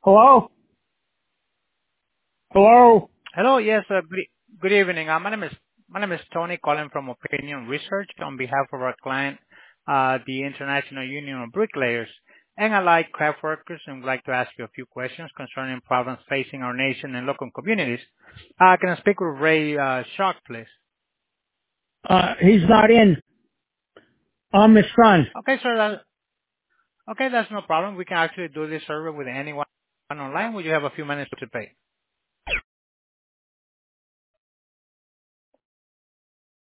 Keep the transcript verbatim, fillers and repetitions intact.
Hello? Hello? Hello. Yes, uh, good e- good evening. Uh, My name is my name is Tony, calling from Opinion Research on behalf of our client, uh, the International Union of Bricklayers and Allied Craft Workers, and would like to ask you a few questions concerning problems facing our nation and local communities. Uh, Can I speak with Ray uh, Shark, please? Uh, he's not in. I'm his son. Okay, sir. that- Okay, that's no problem. We can actually do this survey with anyone online. Would you have a few minutes to pay?